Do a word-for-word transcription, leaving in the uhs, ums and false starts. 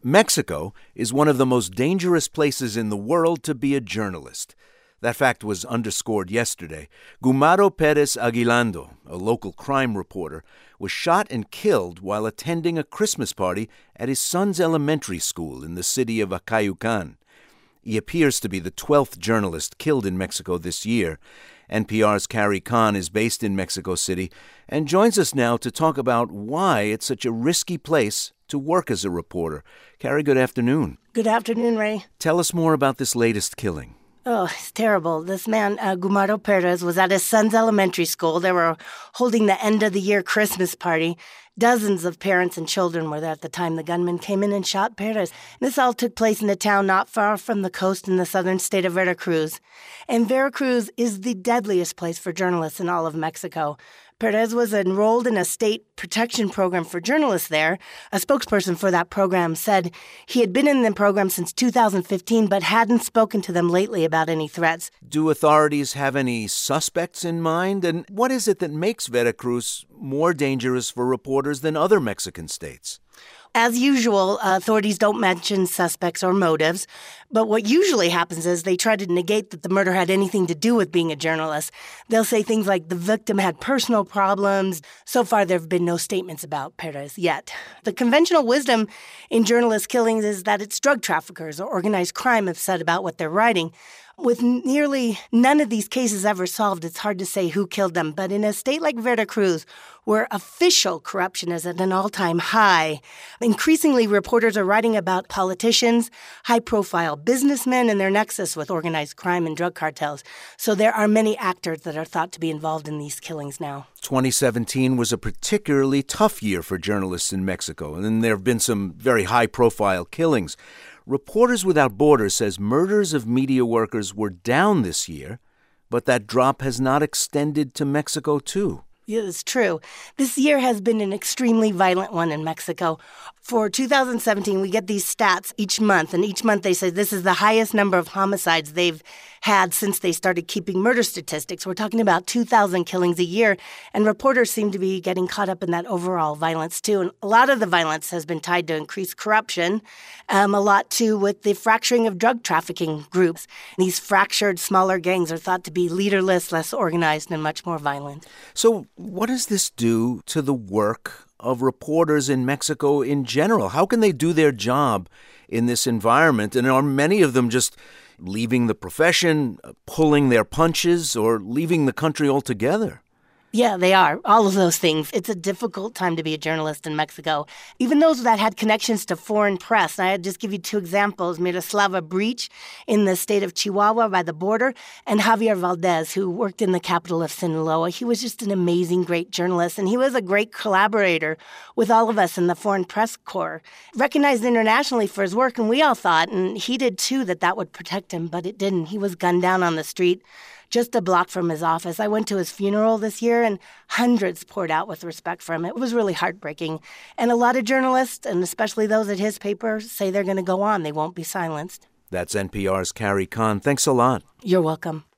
Mexico is one of the most dangerous places in the world to be a journalist. That fact was underscored yesterday. Gumaro Perez Aguilando, a local crime reporter, was shot and killed while attending a Christmas party at his son's elementary school in the city of Acayucan. He appears to be the twelfth journalist killed in Mexico this year. N P R's Carrie Kahn is based in Mexico City and joins us now to talk about why it's such a risky place to work as a reporter. Carrie, good afternoon. Good afternoon, Ray. Tell us more about this latest killing. Oh, it's terrible. This man, uh, Gumaro Perez, was at his son's elementary school. They were holding the end-of-the-year Christmas party. Dozens of parents and children were there at the time the gunman came in and shot Perez. This all took place in a town not far from the coast in the southern state of Veracruz. And Veracruz is the deadliest place for journalists in all of Mexico. Perez was enrolled in a state protection program for journalists there. A spokesperson for that program said he had been in the program since two thousand fifteen but hadn't spoken to them lately about any threats. Do authorities have any suspects in mind? And what is it that makes Veracruz more dangerous for reporters than other Mexican states? As usual, authorities don't mention suspects or motives, but what usually happens is they try to negate that the murder had anything to do with being a journalist. They'll say things like the victim had personal problems. So far, there have been no statements about Perez yet. The conventional wisdom in journalist killings is that it's drug traffickers or organized crime have said about what they're writing. With nearly none of these cases ever solved, it's hard to say who killed them. But in a state like Veracruz, where official corruption is at an all-time high, increasingly reporters are writing about politicians, high-profile businessmen, and their nexus with organized crime and drug cartels. So there are many actors that are thought to be involved in these killings now. twenty seventeen was a particularly tough year for journalists in Mexico, and there have been some very high-profile killings. Reporters Without Borders says murders of media workers were down this year, but that drop has not extended to Mexico, too. Yeah, it's true. This year has been an extremely violent one in Mexico. For two thousand seventeen, we get these stats each month, and each month they say this is the highest number of homicides they've had since they started keeping murder statistics. We're talking about two thousand killings a year, and reporters seem to be getting caught up in that overall violence, too. And a lot of the violence has been tied to increased corruption, um, a lot, too, with the fracturing of drug trafficking groups. These fractured, smaller gangs are thought to be leaderless, less organized, and much more violent. So what does this do to the work of reporters in Mexico in general? How can they do their job in this environment? And are many of them just leaving the profession, pulling their punches, or leaving the country altogether? Yeah, they are. All of those things. It's a difficult time to be a journalist in Mexico. Even those that had connections to foreign press. And I'd just give you two examples. Miroslava Breach in the state of Chihuahua by the border, and Javier Valdez, who worked in the capital of Sinaloa. He was just an amazing, great journalist, and he was a great collaborator with all of us in the Foreign Press Corps. Recognized internationally for his work, and we all thought, and he did too, that that would protect him, but it didn't. He was gunned down on the street just a block from his office. I went to his funeral this year, and hundreds poured out with respect for him. It was really heartbreaking. And a lot of journalists, and especially those at his paper, say they're going to go on. They won't be silenced. That's N P R's Carrie Kahn. Thanks a lot. You're welcome.